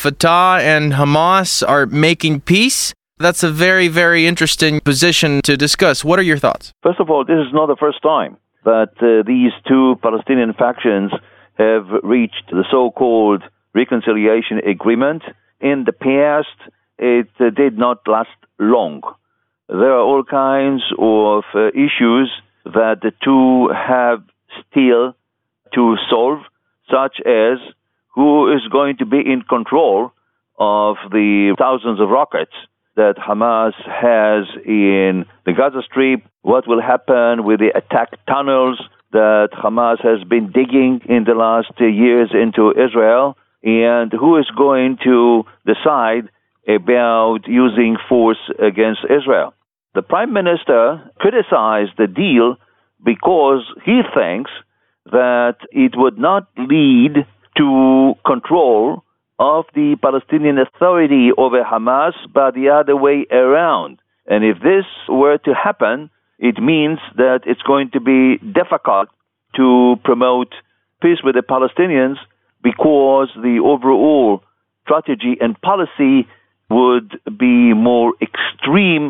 Fatah and Hamas are making peace. That's a very, very interesting position to discuss. What are your thoughts? First of all, this is not the first time that these two Palestinian factions have reached the so-called reconciliation agreement. In the past, it did not last long. There are all kinds of issues that the two have still to solve, such as who is going to be in control of the thousands of rockets that Hamas has in the Gaza Strip, what will happen with the attack tunnels that Hamas has been digging in the last years into Israel, and who is going to decide about using force against Israel. The Prime Minister criticized the deal because he thinks that it would not lead to control of the Palestinian Authority over Hamas, but the other way around. And if this were to happen, it means that it's going to be difficult to promote peace with the Palestinians because the overall strategy and policy would be more extreme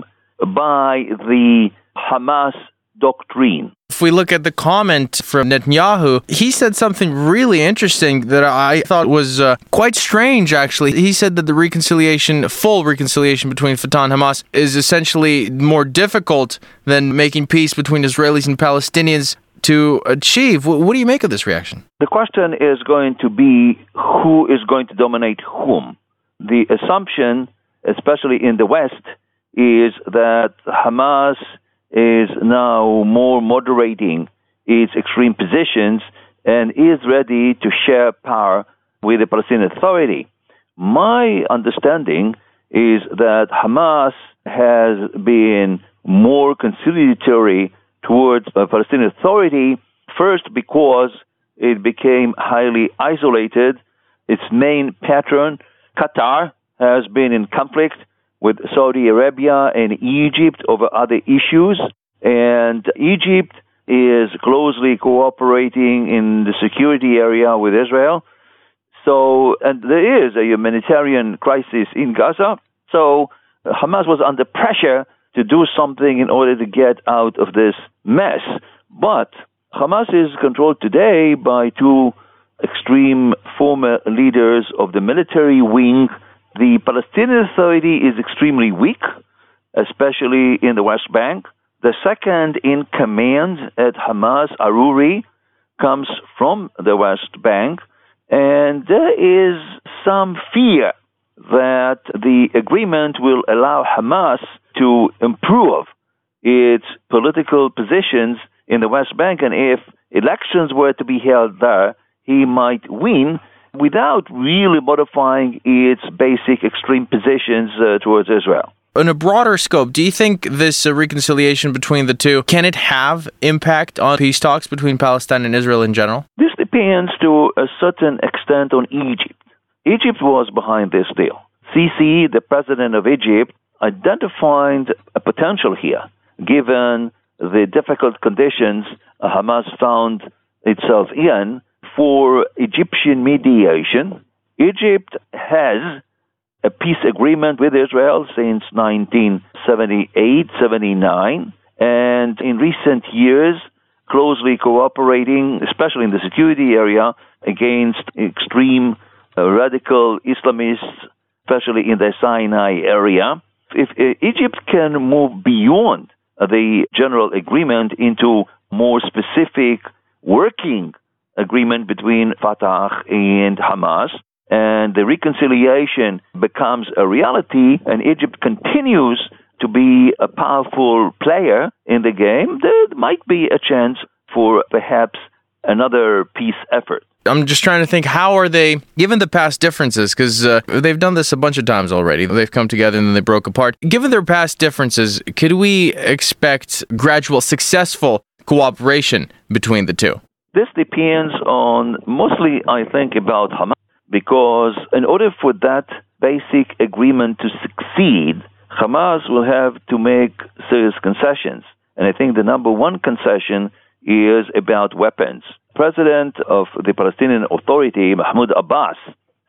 by the Hamas doctrine. If we look at the comment from Netanyahu, he said something really interesting that I thought was quite strange, actually. He said that the full reconciliation between Fatah and Hamas is essentially more difficult than making peace between Israelis and Palestinians to achieve. What do you make of this reaction? The question is going to be who is going to dominate whom. The assumption, especially in the West, is that Hamas is now more moderating its extreme positions and is ready to share power with the Palestinian Authority. My understanding is that Hamas has been more conciliatory towards the Palestinian Authority, first because it became highly isolated. Its main patron, Qatar, has been in conflict with Saudi Arabia and Egypt over other issues, and Egypt is closely cooperating in the security area with Israel. So, and there is a humanitarian crisis in Gaza, so Hamas was under pressure to do something in order to get out of this mess. But Hamas is controlled today by two extreme former leaders of the military wing. The Palestinian Authority is extremely weak, especially in the West Bank. The second in command at Hamas, Aruri, comes from the West Bank, and there is some fear that the agreement will allow Hamas to improve its political positions in the West Bank, and if elections were to be held there, he might win without really modifying its basic extreme positions towards Israel. In a broader scope, do you think this reconciliation between the two, can it have impact on peace talks between Palestine and Israel in general? This depends to a certain extent on Egypt. Egypt was behind this deal. Sisi, the president of Egypt, identified a potential here, given the difficult conditions Hamas found itself in for Egyptian mediation. Egypt has a peace agreement with Israel since 1978-79, and in recent years closely cooperating, especially in the security area, against extreme radical Islamists, especially in the Sinai area. If Egypt can move beyond the general agreement into more specific working agreement between Fatah and Hamas, and the reconciliation becomes a reality, and Egypt continues to be a powerful player in the game, there might be a chance for perhaps another peace effort. I'm just trying to think, how are they, given the past differences, because they've done this a bunch of times already. They've come together and then they broke apart. Given their past differences, could we expect gradual, successful cooperation between the two? This depends on, mostly, I think, about Hamas, because in order for that basic agreement to succeed, Hamas will have to make serious concessions. And I think the number one concession is about weapons. President of the Palestinian Authority, Mahmoud Abbas,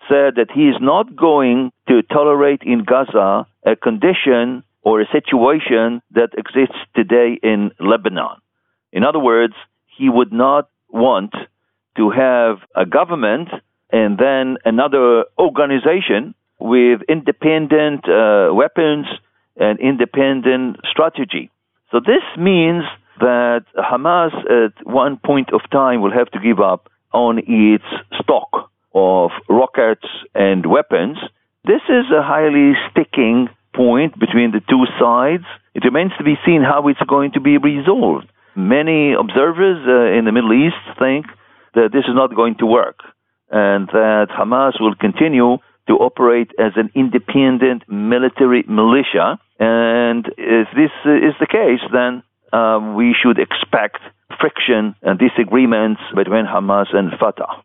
said that he is not going to tolerate in Gaza a condition or a situation that exists today in Lebanon. In other words, he would not want to have a government and then another organization with independent weapons and independent strategy. So this means that Hamas at one point of time will have to give up on its stock of rockets and weapons. This is a highly sticking point between the two sides. It remains to be seen how it's going to be resolved. Many observers in the Middle East think that this is not going to work and that Hamas will continue to operate as an independent military militia. And if this is the case, then we should expect friction and disagreements between Hamas and Fatah.